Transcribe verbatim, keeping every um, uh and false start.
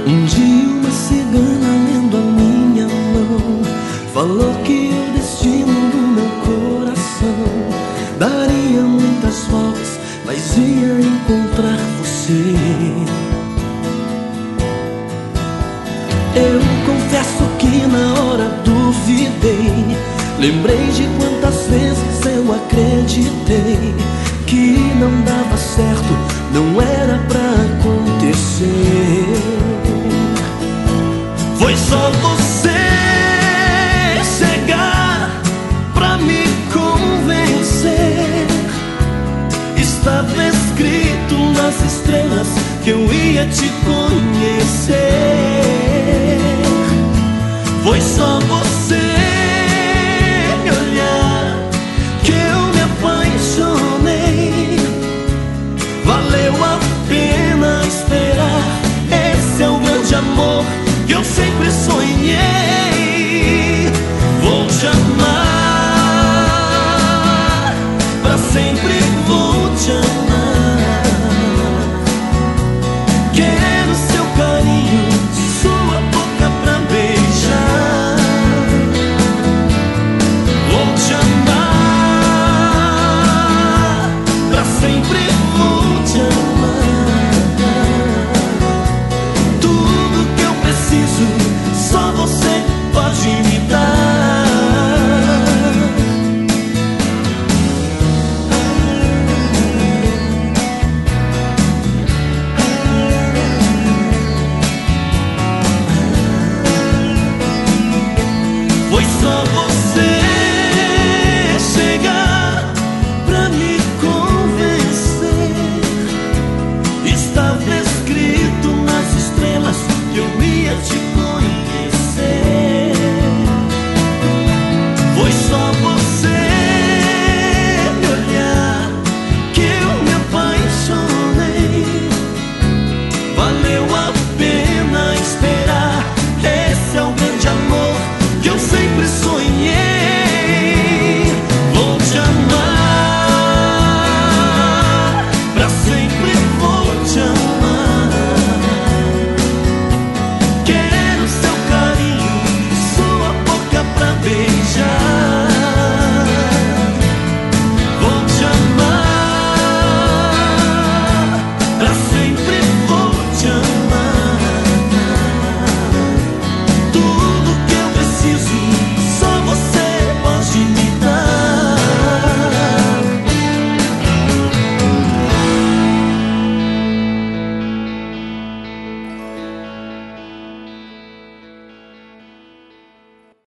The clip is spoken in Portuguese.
Um dia uma cigana lendo a minha mão falou que o destino do meu coração daria muitas voltas, mas ia encontrar você. Eu confesso que na hora duvidei. Lembrei de quantas vezes eu acreditei que não dava certo, não era pra acontecer. Foi só você chegar pra me convencer. Estava escrito nas estrelas que eu ia te conhecer. Foi só você